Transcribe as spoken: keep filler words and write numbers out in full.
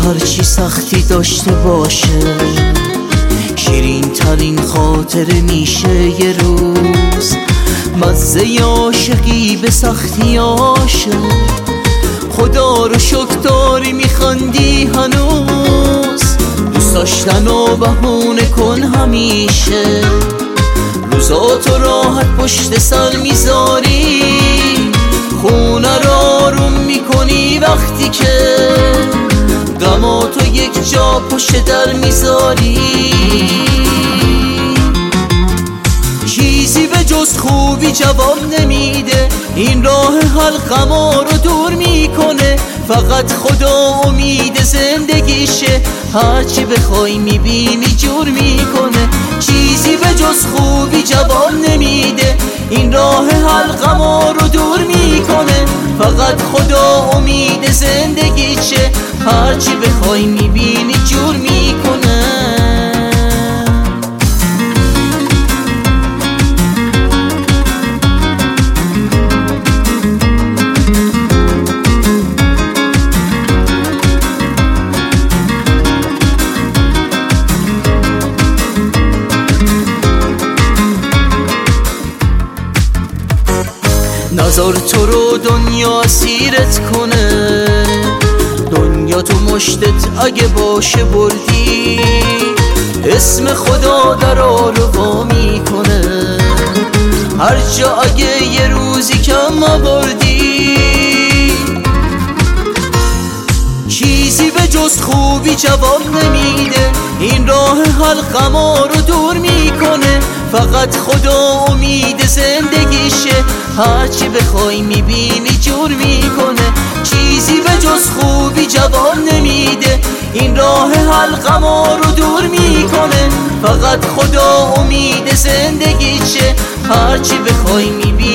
هرچی سختی داشته باشه، شیرین ترین خاطر میشه یه روز. مزه عاشقی به سختی عاشق، خدا رو شکر داری میخندی هنوز. دوست داشتن و بهونه کن همیشه، روزاتو راحت پشت سر میذاری، خونه رو آروم میکنی وقتی که غماتو یک جا پشت در میذاری. چیزی به جز خوبی جواب نمیده، این راه حل غما رو دور میکنه. فقط خدا امید زندگیشه، هرچی بخوای میبینی جور میکنه. چیزی به جز خوبی جواب نمیده، این راه حل غما رو دور میکنه. فقط خدا امید زندگیشه، هرچی بخوای میبینی جور میکنه. نظر تو رو دنیا اسیرت کنه، دنیا تو مشتت اگه باشه بردی، اسم خدا در آروا میکنه. هر جا اگه یه روزی کم آوردی، چیزی به جز خوبی جواب نمیده، این راه حل غما رو دور میکنه. فقط خدا امید زندگیشه، هرچی بخوای میبینی جور میکنه. چیزی به جز خوبی جواب نمیده، این راه حل غما رو دور میکنه. فقط خدا امید زندگیشه، هرچی بخوای میبینی